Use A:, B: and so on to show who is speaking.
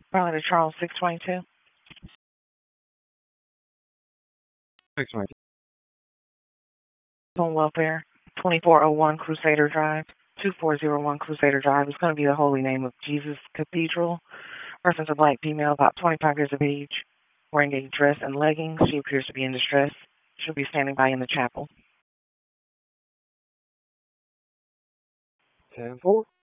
A: Probably Charles 622.
B: 622.
A: On welfare. 2401 Crusader Drive. 2401 Crusader Drive. It's going to be the Holy Name of Jesus Cathedral. Reference a black female, about 25 years of age, wearing a dress and leggings. She appears to be in distress. She'll be standing by in the chapel.
B: 10-4.